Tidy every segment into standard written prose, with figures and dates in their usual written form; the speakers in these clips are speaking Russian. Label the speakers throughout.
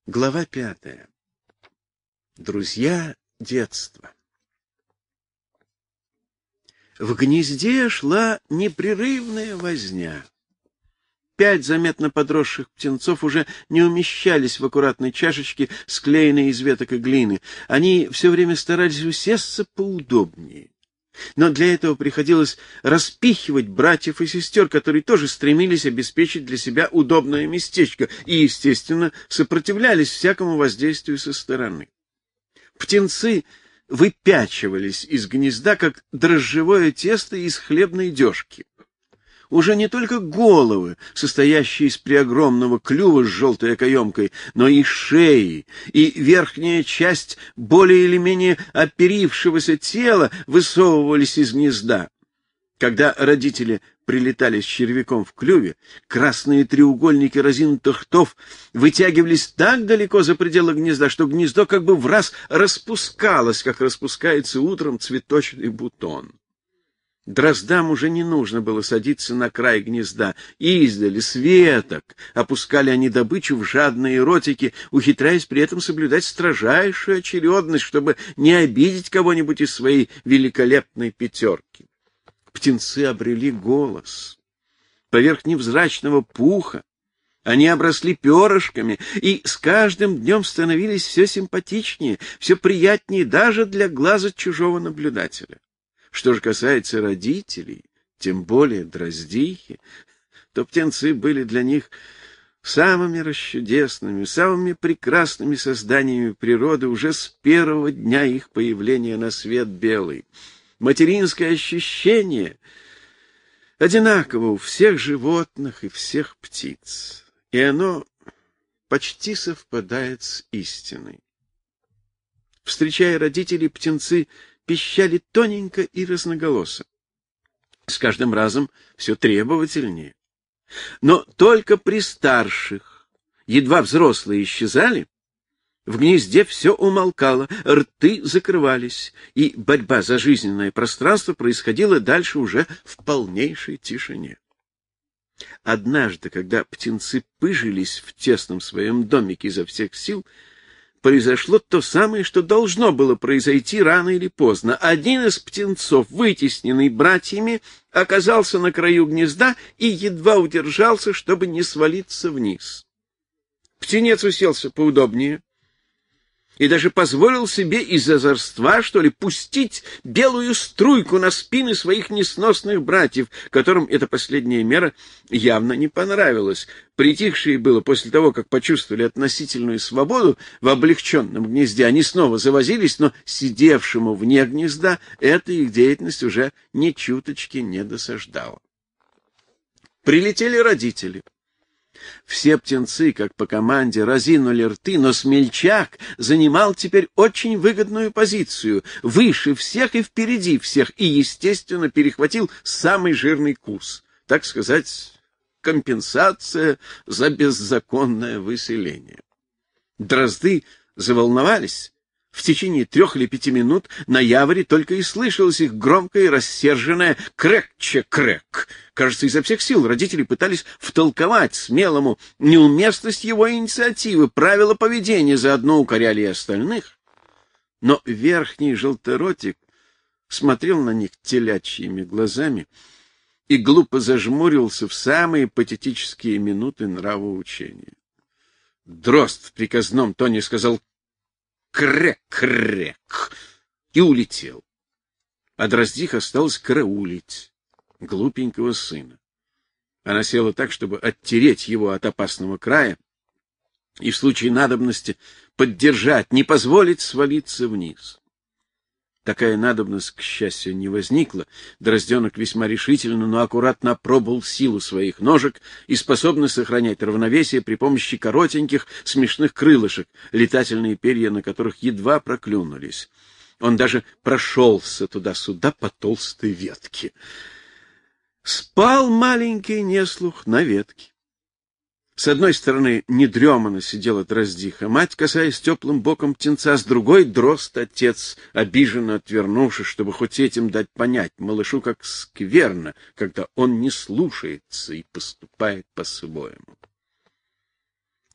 Speaker 1: Глава 5. Друзья детства. В гнезде шла непрерывная возня. 5 заметно подросших птенцов уже не умещались в аккуратной чашечке, склеенной из веток и глины. Они все время старались усесться поудобнее. Но для этого приходилось распихивать братьев и сестер, которые тоже стремились обеспечить для себя удобное местечко и, естественно, сопротивлялись всякому воздействию со стороны. Птенцы выпячивались из гнезда, как дрожжевое тесто из хлебной дёжки. Уже не только головы, состоящие из преогромного клюва с желтой окоемкой, но и шеи, и верхняя часть более или менее оперившегося тела высовывались из гнезда. Когда родители прилетали с червяком в клюве, красные треугольники разинутых ртов вытягивались так далеко за пределы гнезда, что гнездо как бы враз распускалось, как распускается утром цветочный бутон. Дроздам уже не нужно было садиться на край гнезда. Издали, с веток, опускали они добычу в жадные ротики, ухитряясь при этом соблюдать строжайшую очередность, чтобы не обидеть кого-нибудь из своей великолепной пятерки. Птенцы обрели голос. Поверх невзрачного пуха они обросли перышками и с каждым днем становились все симпатичнее, все приятнее даже для глаза чужого наблюдателя. Что же касается родителей, тем более дроздихи, то птенцы были для них самыми расчудесными, самыми прекрасными созданиями природы уже с первого дня их появления на свет белый. Материнское ощущение одинаково у всех животных и всех птиц, и оно почти совпадает с истиной. Встречая родителей, птенцы пищали тоненько и разноголосо. С каждым разом все требовательнее. Но только при старших, едва взрослые исчезали, в гнезде все умолкало, рты закрывались, и борьба за жизненное пространство происходила дальше уже в полнейшей тишине. Однажды, когда птенцы пыжились в тесном своем домике изо всех сил, произошло то самое, что должно было произойти рано или поздно. Один из птенцов, вытесненный братьями, оказался на краю гнезда и едва удержался, чтобы не свалиться вниз. Птенец уселся поудобнее и даже позволил себе из озорства, что ли, пустить белую струйку на спины своих несносных братьев, которым эта последняя мера явно не понравилась. Притихшие было после того, как почувствовали относительную свободу в облегченном гнезде, они снова завозились, но сидевшему вне гнезда эта их деятельность уже ни чуточки не досаждала. Прилетели родители. Все птенцы, как по команде, разинули рты, но смельчак занимал теперь очень выгодную позицию, выше всех и впереди всех, и, естественно, перехватил самый жирный кус, так сказать, компенсация за беззаконное выселение. Дрозды заволновались. В течение 3 или 5 минут на яворе только и слышалось их громкое и рассерженное «крэк-че-крэк». Кажется, изо всех сил родители пытались втолковать смелому неуместность его инициативы, правила поведения, заодно укоряли и остальных. Но верхний желторотик смотрел на них телячьими глазами и глупо зажмурился в самые патетические минуты нравоучения. Дрозд в приказном тоне сказал «крэк-крэк» и улетел. А дроздиха осталась караулить глупенького сына. Она села так, чтобы оттереть его от опасного края и в случае надобности поддержать, не позволить свалиться вниз. Такая надобность, к счастью, не возникла. Дрозденок весьма решительно, но аккуратно опробовал силу своих ножек и способность сохранять равновесие при помощи коротеньких смешных крылышек, летательные перья на которых едва проклюнулись. Он даже прошелся туда-сюда по толстой ветке. Спал маленький неслух на ветке. С одной стороны недреманно сидела дроздиха, мать, касаясь теплым боком птенца, с другой — дрозд-отец, обиженно отвернувшись, чтобы хоть этим дать понять малышу, как скверно, когда он не слушается и поступает по-своему.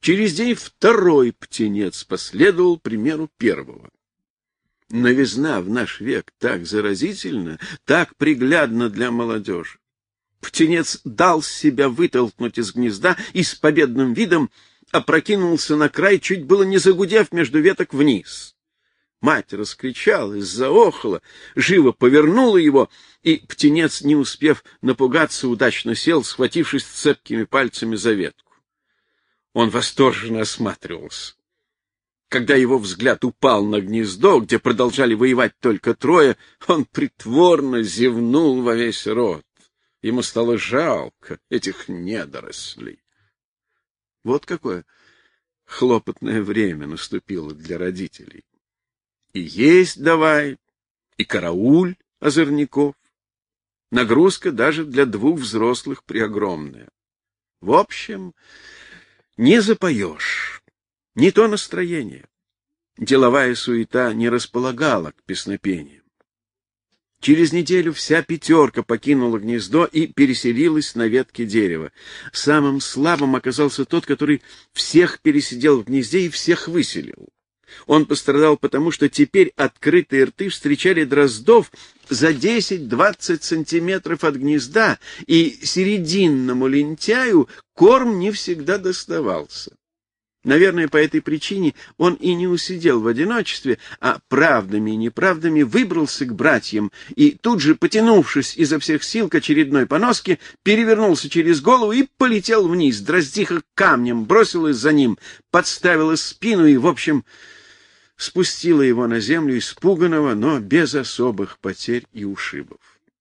Speaker 1: Через день второй птенец последовал примеру первого. Новизна в наш век так заразительна, так приглядна для молодежи. Птенец дал себя вытолкнуть из гнезда и с победным видом опрокинулся на край, чуть было не загудев между веток вниз. Мать раскричалась, заохала, живо повернула его, и птенец, не успев напугаться, удачно сел, схватившись цепкими пальцами за ветку. Он восторженно осматривался. Когда его взгляд упал на гнездо, где продолжали воевать только трое, он притворно зевнул во весь рот. Ему стало жалко этих недорослей. Вот какое хлопотное время наступило для родителей. И есть давай, и карауль озорников. Нагрузка даже для двух взрослых преогромная. В общем, не запоешь, не то настроение. Деловая суета не располагала к песнопениям. Через неделю вся пятерка покинула гнездо и переселилась на ветке дерева. Самым слабым оказался тот, который всех пересидел в гнезде и всех выселил. Он пострадал потому, что теперь открытые рты встречали дроздов за 10-20 сантиметров от гнезда, и серединному лентяю корм не всегда доставался. Наверное, по этой причине он и не усидел в одиночестве, а правдами и неправдами выбрался к братьям и тут же, потянувшись изо всех сил к очередной поноске, перевернулся через голову и полетел вниз. Дроздиха камнем бросилась за ним, подставила спину и, в общем, спустила его на землю испуганного, но без особых потерь и ушибов.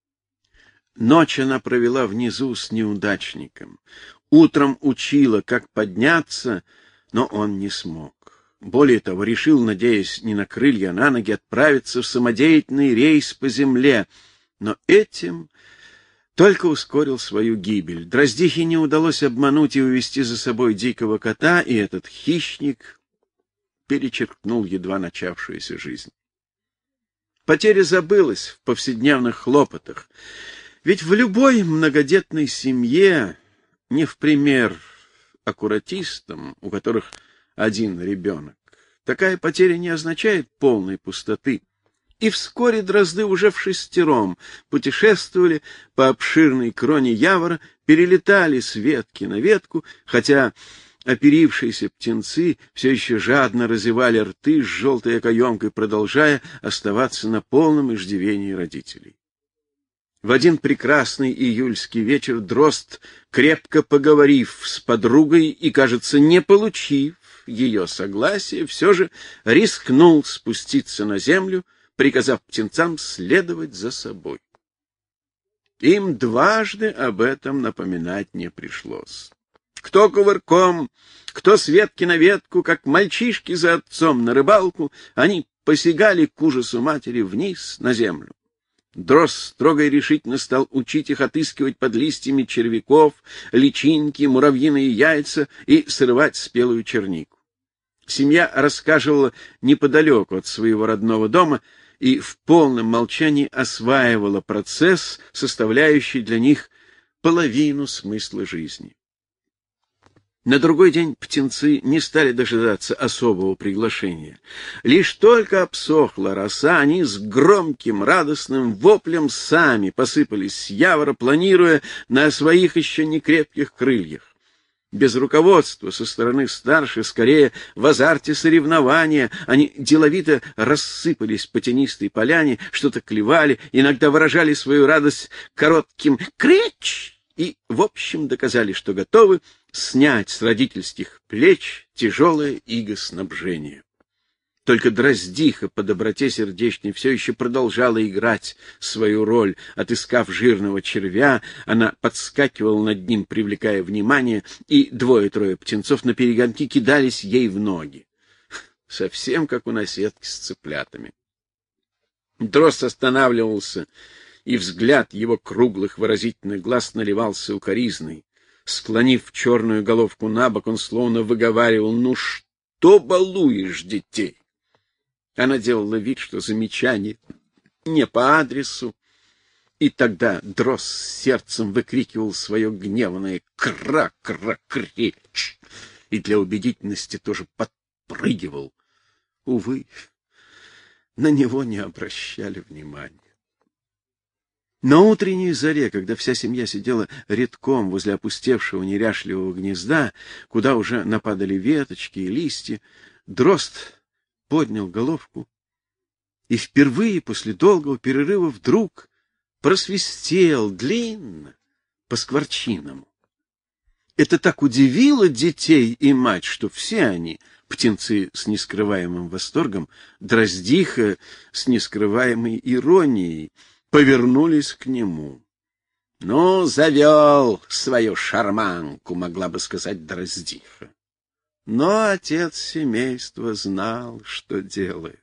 Speaker 1: Ночь она провела внизу с неудачником. Утром учила, как подняться, но он не смог. Более того, решил, надеясь не на крылья, а на ноги, отправиться в самодеятельный рейс по земле, но этим только ускорил свою гибель. Дроздихе не удалось обмануть и увести за собой дикого кота, и этот хищник перечеркнул едва начавшуюся жизнь. Потеря забылась в повседневных хлопотах, ведь в любой многодетной семье, не в пример аккуратистам, у которых один ребенок, такая потеря не означает полной пустоты. И вскоре дрозды уже вшестером путешествовали по обширной кроне явора, перелетали с ветки на ветку, хотя оперившиеся птенцы все еще жадно разевали рты с желтой окоемкой, продолжая оставаться на полном иждивении родителей. В один прекрасный июльский вечер дрозд, крепко поговорив с подругой и, кажется, не получив ее согласия, все же рискнул спуститься на землю, приказав птенцам следовать за собой. Им дважды об этом напоминать не пришлось. Кто кувырком, кто с ветки на ветку, как мальчишки за отцом на рыбалку, они посягали к ужасу матери вниз на землю. Дрозд строго и решительно стал учить их отыскивать под листьями червяков, личинки, муравьиные яйца и срывать спелую чернику. Семья рассказывала неподалеку от своего родного дома и в полном молчании осваивала процесс, составляющий для них половину смысла жизни. На другой день птенцы не стали дожидаться особого приглашения. Лишь только обсохла роса, они с громким радостным воплем сами посыпались с явора, планируя на своих еще не крепких крыльях. Без руководства со стороны старших, скорее в азарте соревнования, они деловито рассыпались по тенистой поляне, что-то клевали, иногда выражали свою радость коротким «крич» и, в общем, доказали, что готовы снять с родительских плеч тяжелое иго снабжения. Только дроздиха по доброте сердечной все еще продолжала играть свою роль. Отыскав жирного червя, она подскакивала над ним, привлекая внимание, и двое-трое птенцов наперегонки кидались ей в ноги. Совсем как у наседки с цыплятами. Дрозд останавливался, и взгляд его круглых выразительных глаз наливался укоризной. Склонив черную головку набок, он словно выговаривал: «Ну что балуешь детей?» Она делала вид, что замечание не по адресу, и тогда дрозд с сердцем выкрикивал свое гневное «кра-кра-кречь» и для убедительности тоже подпрыгивал. Увы, на него не обращали внимания. На утренней заре, когда вся семья сидела редком возле опустевшего неряшливого гнезда, куда уже нападали веточки и листья, дрозд поднял головку и впервые после долгого перерыва вдруг просвистел длинно по скворчиному. Это так удивило детей и мать, что все они, птенцы с нескрываемым восторгом, дроздиха с нескрываемой иронией, повернулись к нему. Ну, завел свою шарманку, могла бы сказать дроздиха. Но отец семейства знал, что делает.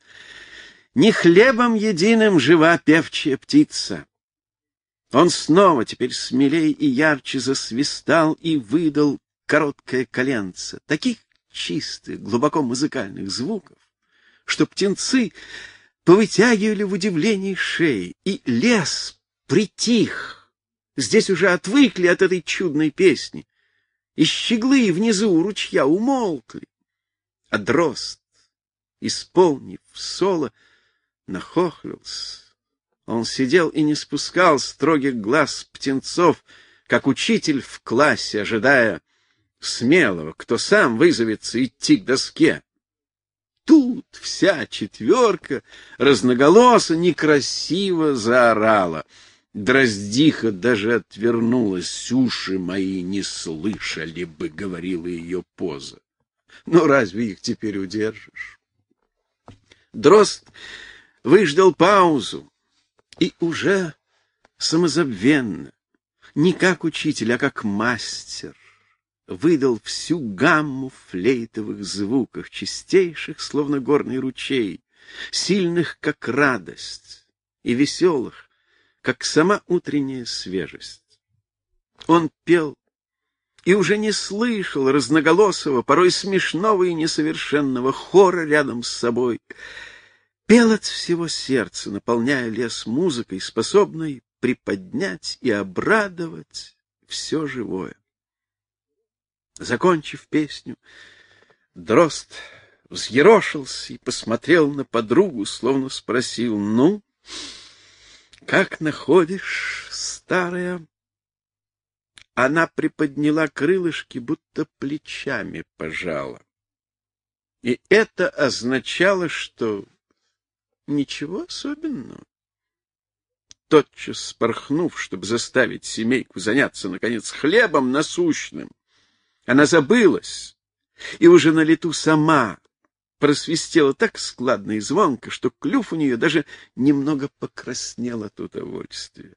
Speaker 1: Не хлебом единым жива певчая птица. Он снова, теперь смелей и ярче засвистал и выдал короткое коленце, таких чистых, глубоко музыкальных звуков, что птенцы повытягивали в удивлении шеи, и лес притих. Здесь уже отвыкли от этой чудной песни, и щеглы внизу у ручья умолкли. А дрозд, исполнив соло, нахохлился. Он сидел и не спускал строгих глаз с птенцов, как учитель в классе, ожидая смелого, кто сам вызовется идти к доске. Тут вся четверка разноголосо некрасиво заорала. Дроздиха даже отвернулась. Уши мои не слышали бы, говорила ее поза. Но разве их теперь удержишь? Дрозд выждал паузу и уже самозабвенно, не как учитель, а как мастер, выдал всю гамму флейтовых звуков, чистейших, словно горный ручей, сильных, как радость, и веселых, как сама утренняя свежесть. Он пел и уже не слышал разноголосого, порой смешного и несовершенного хора рядом с собой. Пел от всего сердца, наполняя лес музыкой, способной приподнять и обрадовать все живое. Закончив песню, дрозд взъерошился и посмотрел на подругу, словно спросил: «Ну, как находишь, старая?» Она приподняла крылышки, будто плечами пожала. И это означало, что ничего особенного. Тотчас спорхнув, чтобы заставить семейку заняться, наконец, хлебом насущным, она забылась и уже на лету сама просвистела так складно и звонко, что клюв у нее даже немного покраснел от удовольствия.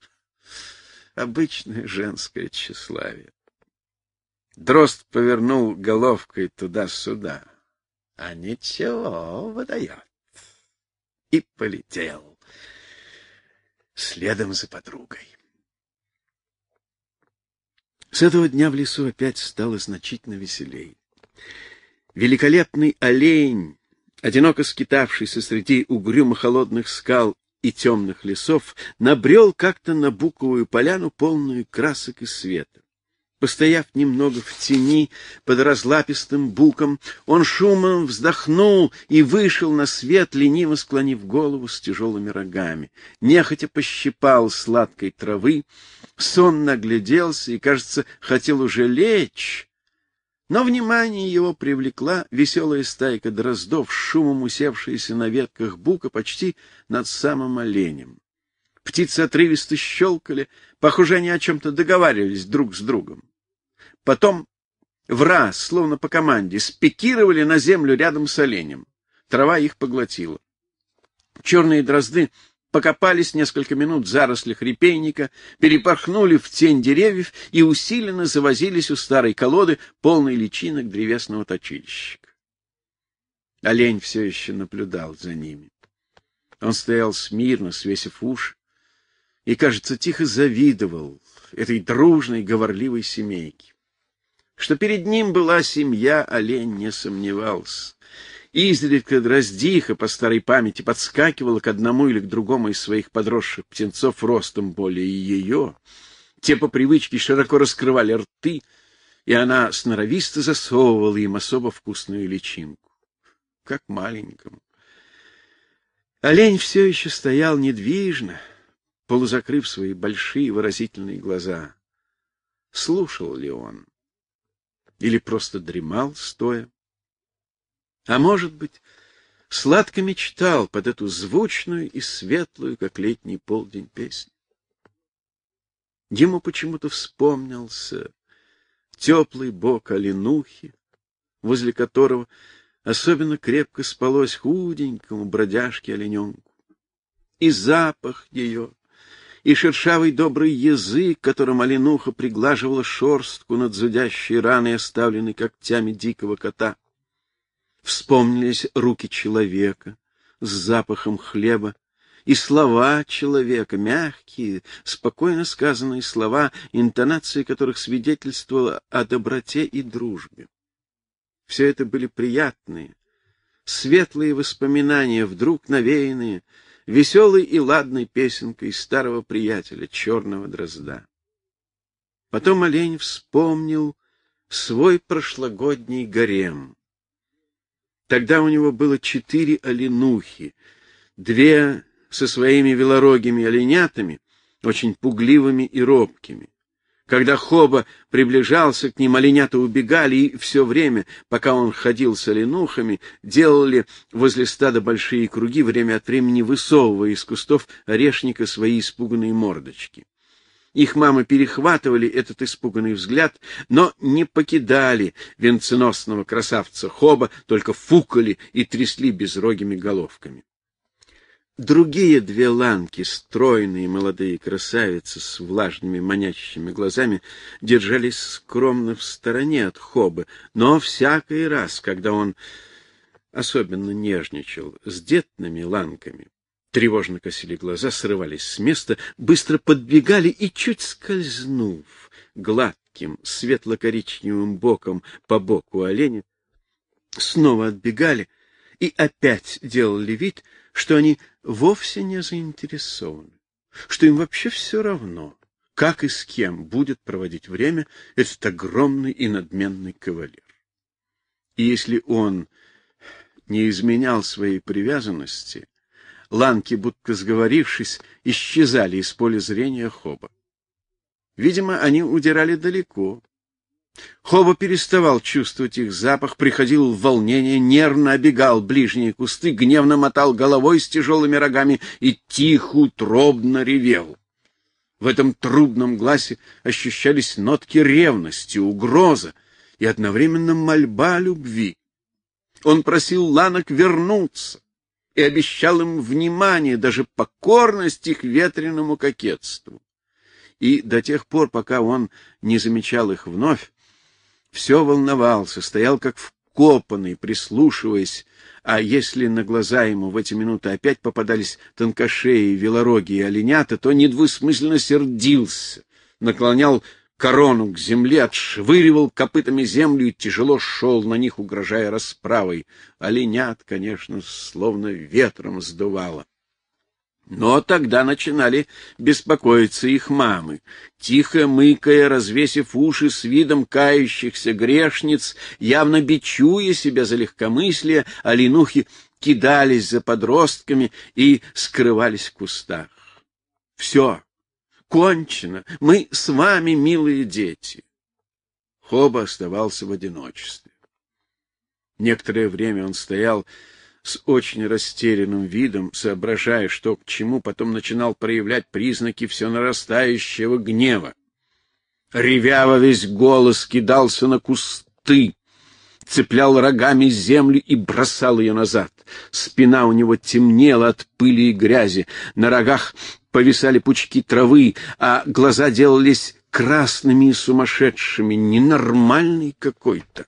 Speaker 1: Обычное женское тщеславие. Дрозд повернул головкой туда-сюда. А ничего, выдает. И полетел следом за подругой. С этого дня в лесу опять стало значительно веселей. Великолепный олень, одиноко скитавшийся среди угрюмо-холодных скал и темных лесов, набрел как-то на буковую поляну, полную красок и света. Постояв немного в тени под разлапистым буком, он шумом вздохнул и вышел на свет, лениво склонив голову с тяжелыми рогами. Нехотя пощипал сладкой травы, сонно огляделся и, кажется, хотел уже лечь, но внимание его привлекла веселая стайка дроздов, шумом усевшаяся на ветках бука почти над самым оленем. Птицы отрывисто щелкали, похоже, они о чем-то договаривались друг с другом. Потом враз, словно по команде, спикировали на землю рядом с оленем. Трава их поглотила. Черные дрозды покопались несколько минут в зарослях репейника, перепорхнули в тень деревьев и усиленно завозились у старой колоды, полной личинок древесного точильщика. Олень все еще наблюдал за ними. Он стоял смирно, свесив уши, и, кажется, тихо завидовал этой дружной, говорливой семейке. Что перед ним была семья, олень не сомневался. Изредка дроздиха по старой памяти подскакивала к одному или к другому из своих подросших птенцов ростом более ее. Те по привычке широко раскрывали рты и она сноровисто засовывала им особо вкусную личинку, как маленькому. Олень все еще стоял недвижно, полузакрыв свои большие выразительные глаза. Слушал ли он? Или просто дремал стоя? А может быть, сладко мечтал под эту звучную и светлую, как летний полдень, песню? Ему почему-то вспомнился теплый бок оленухи, возле которого особенно крепко спалось худенькому бродяжке-олененку, и запах ее, и шершавый добрый язык, которым оленуха приглаживала шерстку над зудящей раной, оставленной когтями дикого кота. Вспомнились руки человека с запахом хлеба и слова человека, мягкие, спокойно сказанные слова, интонации которых свидетельствовала о доброте и дружбе. Все это были приятные, светлые воспоминания, вдруг навеянные веселой и ладной песенкой старого приятеля, черного дрозда. Потом олень вспомнил свой прошлогодний гарем. Тогда у него было 4 оленухи, 2 со своими велорогими оленятами, очень пугливыми и робкими. Когда Хоба приближался к ним, оленята убегали, и все время, пока он ходил с оленухами, делали возле стада большие круги, время от времени высовывая из кустов орешника свои испуганные мордочки. Их мамы перехватывали этот испуганный взгляд, но не покидали венценосного красавца Хоба, только фукали и трясли безрогими головками. Другие 2 ланки, стройные молодые красавицы с влажными манящими глазами, держались скромно в стороне от Хобы, но всякий раз, когда он особенно нежничал с детными ланками, тревожно косили глаза, срывались с места, быстро подбегали и, чуть скользнув гладким светло-коричневым боком по боку оленя, снова отбегали и опять делали вид, что они вовсе не заинтересованы, что им вообще все равно, как и с кем будет проводить время этот огромный и надменный кавалер. И если он не изменял своей привязанности, ланки, будто сговорившись, исчезали из поля зрения Хоба. Видимо, они удирали далеко. Хоба переставал чувствовать их запах, приходил в волнение, нервно обегал ближние кусты, гневно мотал головой с тяжелыми рогами и тихо, утробно ревел. В этом трубном гласе ощущались нотки ревности, угроза и одновременно мольба любви. Он просил ланок вернуться и обещал им внимание, даже покорность их ветреному кокетству. И до тех пор, пока он не замечал их вновь, все волновался, стоял как вкопанный, прислушиваясь, а если на глаза ему в эти минуты опять попадались тонкошеи, велороги и оленята, то недвусмысленно сердился, наклонял корону к земле, отшвыривал копытами землю и тяжело шел на них, угрожая расправой. Оленят, конечно, словно ветром сдувало. Но тогда начинали беспокоиться их мамы. Тихо мыкая, развесив уши с видом кающихся грешниц, явно бичуя себя за легкомыслие, оленухи кидались за подростками и скрывались в кустах. Все, кончено, мы с вами, милые дети. Хоба оставался в одиночестве. Некоторое время он стоял с очень растерянным видом, соображая, что к чему, потом начинал проявлять признаки все нарастающего гнева. Ревя во весь голос, кидался на кусты, цеплял рогами землю и бросал ее назад. Спина у него темнела от пыли и грязи, на рогах повисали пучки травы, а глаза делались красными и сумасшедшими, ненормальный какой-то.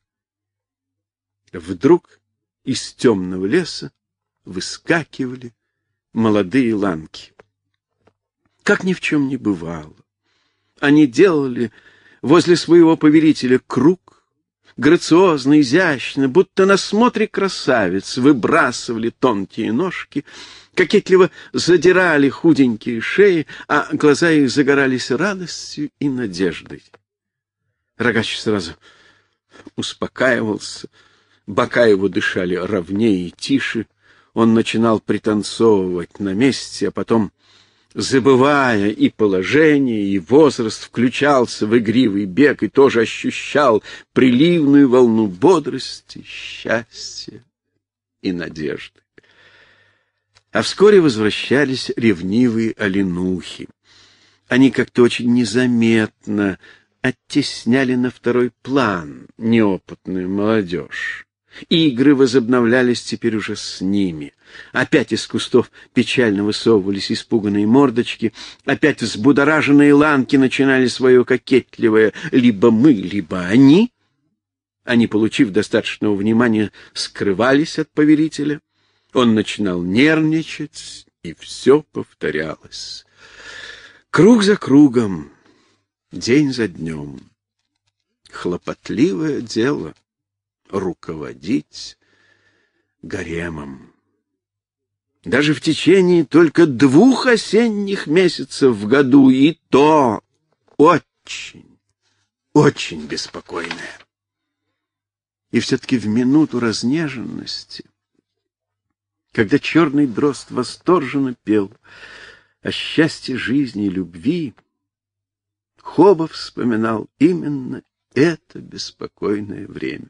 Speaker 1: Вдруг из темного леса выскакивали молодые ланки. Как ни в чем не бывало, они делали возле своего повелителя круг, грациозно, изящно, будто на смотре красавиц, выбрасывали тонкие ножки, кокетливо задирали худенькие шеи, а глаза их загорались радостью и надеждой. Рогач сразу успокаивался, бока его дышали ровнее и тише, он начинал пританцовывать на месте, а потом, забывая и положение, и возраст, включался в игривый бег и тоже ощущал приливную волну бодрости, счастья и надежды. А вскоре возвращались ревнивые оленухи. Они как-то очень незаметно оттесняли на второй план неопытную молодежь. Игры возобновлялись теперь уже с ними. Опять из кустов печально высовывались испуганные мордочки, опять взбудораженные ланки начинали свое кокетливое «либо мы, либо они». Они, получив достаточного внимания, скрывались от повелителя. Он начинал нервничать, и все повторялось. Круг за кругом, день за днем. Хлопотливое дело руководить гаремом. Даже в течение только 2 осенних месяцев в году, и то очень, очень беспокойное. И все-таки в минуту разнеженности, когда черный дрозд восторженно пел о счастье жизни и любви, Хоба вспоминал именно это беспокойное время.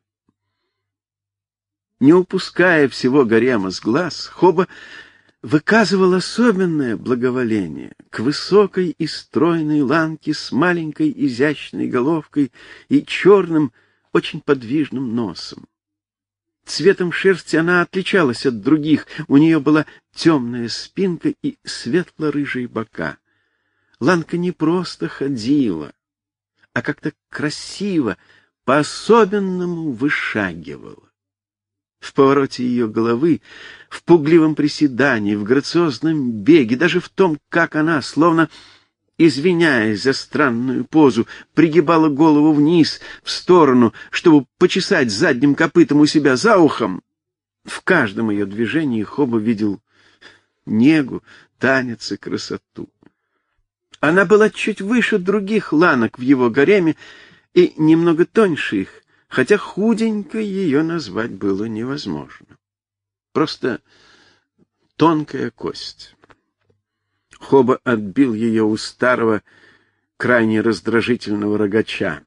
Speaker 1: Не упуская всего гарема с глаз, Хоба выказывал особенное благоволение к высокой и стройной ланке с маленькой изящной головкой и черным, очень подвижным носом. Цветом шерсти она отличалась от других, у нее была темная спинка и светло-рыжие бока. Ланка не просто ходила, а как-то красиво, по-особенному вышагивала. В повороте ее головы, в пугливом приседании, в грациозном беге, даже в том, как она, словно извиняясь за странную позу, пригибала голову вниз, в сторону, чтобы почесать задним копытом у себя за ухом. В каждом ее движении Хоба видел негу, танец и красоту. Она была чуть выше других ланок в его гареме и немного тоньше их, хотя худенькой ее назвать было невозможно. Просто тонкая кость. Хоба отбил ее у старого, крайне раздражительного рогача.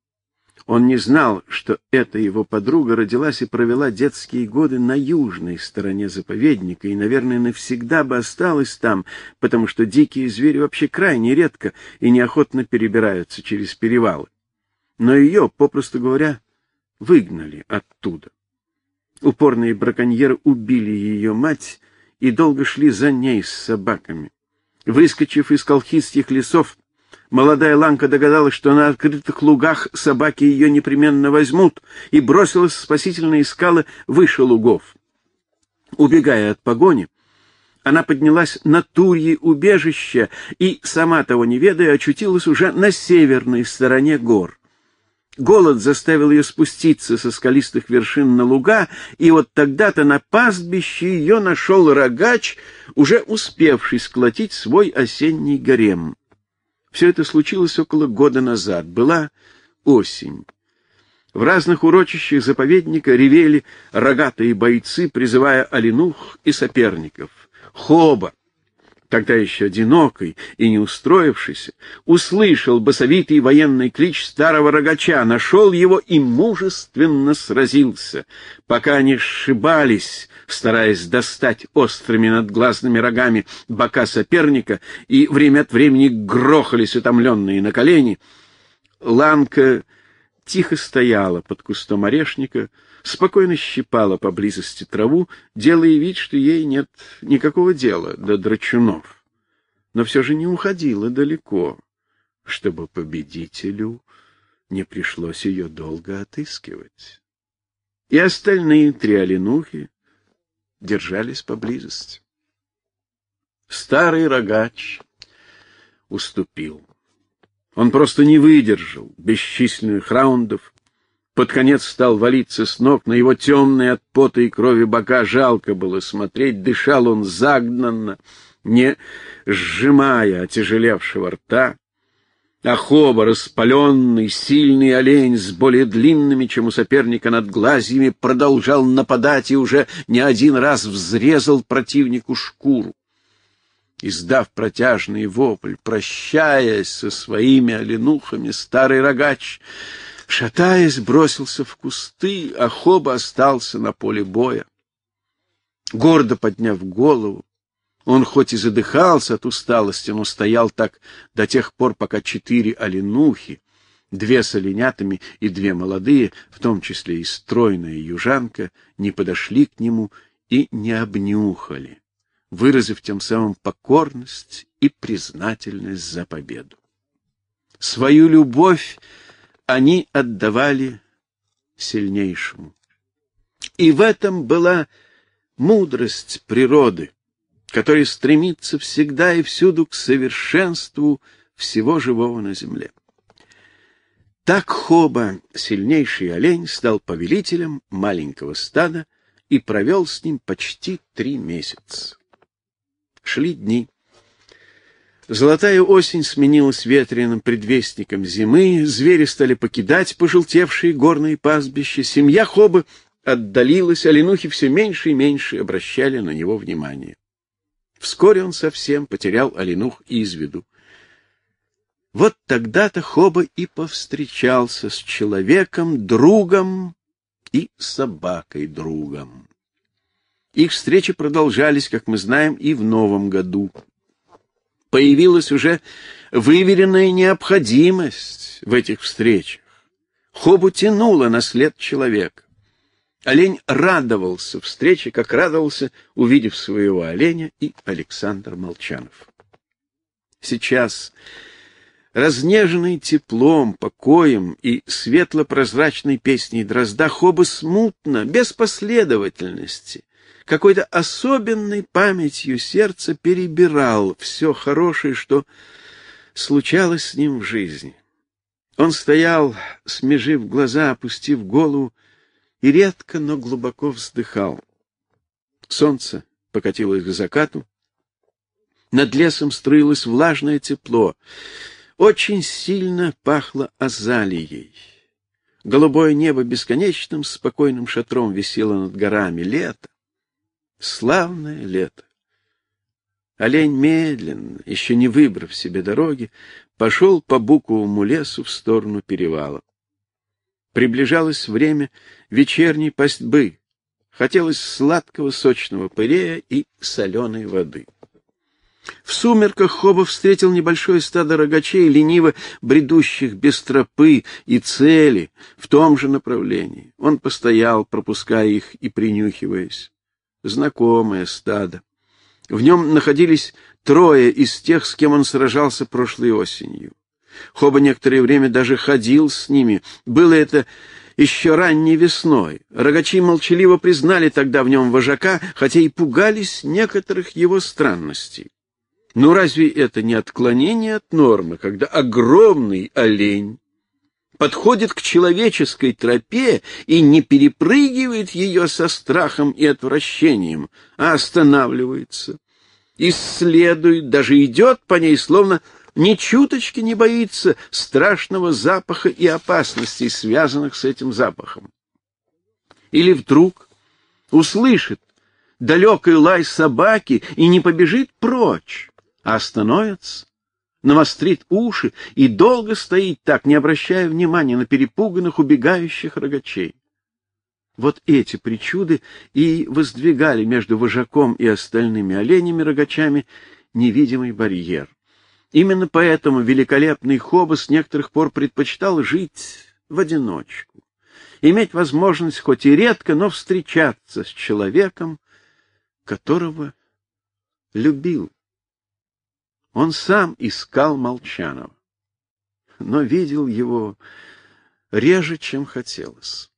Speaker 1: Он не знал, что эта его подруга родилась и провела детские годы на южной стороне заповедника и, наверное, навсегда бы осталась там, потому что дикие звери вообще крайне редко и неохотно перебираются через перевалы. Но ее, попросту говоря, выгнали оттуда. Упорные браконьеры убили ее мать и долго шли за ней с собаками. Выскочив из колхидских лесов, молодая ланка догадалась, что на открытых лугах собаки ее непременно возьмут, и бросилась в спасительные скалы выше лугов. Убегая от погони, она поднялась на Турье убежище и, сама того не ведая, очутилась уже на северной стороне гор. Голод заставил ее спуститься со скалистых вершин на луга, и вот тогда-то на пастбище ее нашел рогач, уже успевший сколотить свой осенний гарем. Все это случилось около года назад. Была осень. В разных урочищах заповедника ревели рогатые бойцы, призывая оленух и соперников. Хоба, тогда еще одинокий и не устроившийся, услышал басовитый военный клич старого рогача, нашел его и мужественно сразился. Пока они сшибались, стараясь достать острыми надглазными рогами бока соперника, и время от времени грохались утомленные на колени, ланка тихо стояла под кустом орешника, спокойно щипала поблизости траву, делая вид, что ей нет никакого дела до драчунов. Но все же не уходила далеко, чтобы победителю не пришлось ее долго отыскивать. И остальные 3 оленухи держались поблизости. Старый рогач уступил. Он просто не выдержал бесчисленных раундов, под конец стал валиться с ног, на его темные от пота и крови бока жалко было смотреть, дышал он загнанно, не сжимая отяжелевшего рта. А Хоба, распаленный, сильный олень с более длинными, чем у соперника, надглазьями, продолжал нападать и уже не один раз взрезал противнику шкуру. Издав протяжный вопль, прощаясь со своими оленухами, старый рогач, шатаясь, бросился в кусты, а Хоба остался на поле боя. Гордо подняв голову, он хоть и задыхался от усталости, но стоял так до тех пор, пока 4 оленухи, 2 с оленятами и 2 молодые, в том числе и стройная южанка, не подошли к нему и не обнюхали, выразив тем самым покорность и признательность за победу. Свою любовь они отдавали сильнейшему. И в этом была мудрость природы, который стремится всегда и всюду к совершенству всего живого на земле. Так Хоба, сильнейший олень, стал повелителем маленького стада и провел с ним почти 3 месяца. Шли дни. Золотая осень сменилась ветреным предвестником зимы, звери стали покидать пожелтевшие горные пастбища, семья Хобы отдалилась, оленухи все меньше и меньше обращали на него внимание. Вскоре он совсем потерял оленух из виду. Вот тогда-то Хоба и повстречался с человеком, другом и собакой-другом. Их встречи продолжались, как мы знаем, и в Новом году. Появилась уже выверенная необходимость в этих встречах. Хобу тянуло на след человека. Олень радовался встрече, как радовался, увидев своего оленя, и Александр Молчанов. Сейчас, разнеженный теплом, покоем и светло-прозрачной песней дрозда, Хоба смутно, без последовательности, какой-то особенной памятью сердца перебирал все хорошее, что случалось с ним в жизни. Он стоял, смежив глаза, опустив голову, и редко, но глубоко вздыхал. Солнце покатилось к закату. Над лесом струилось влажное тепло. Очень сильно пахло азалией. Голубое небо бесконечным спокойным шатром висело над горами. Лето. Славное лето. Олень медленно, еще не выбрав себе дороги, пошел по буковому лесу в сторону перевала. Приближалось время вечерней пастьбы. Хотелось сладкого сочного пырея и соленой воды. В сумерках Хоба встретил небольшое стадо рогачей, лениво бредущих без тропы и цели в том же направлении. Он постоял, пропуская их и принюхиваясь. Знакомое стадо. В нем находились 3 из тех, с кем он сражался прошлой осенью. Хоба некоторое время даже ходил с ними. Было это еще ранней весной. Рогачи молчаливо признали тогда в нем вожака, хотя и пугались некоторых его странностей. Но разве это не отклонение от нормы, когда огромный олень подходит к человеческой тропе и не перепрыгивает ее со страхом и отвращением, а останавливается, исследует, даже идет по ней, словно ни чуточки не боится страшного запаха и опасностей, связанных с этим запахом? Или вдруг услышит далекий лай собаки и не побежит прочь, а остановится, навострит уши и долго стоит так, не обращая внимания на перепуганных, убегающих рогачей? Вот эти причуды и воздвигали между вожаком и остальными оленями-рогачами невидимый барьер. Именно поэтому великолепный Хоба с некоторых пор предпочитал жить в одиночку, иметь возможность хоть и редко, но встречаться с человеком, которого любил. Он сам искал Молчанова, но видел его реже, чем хотелось.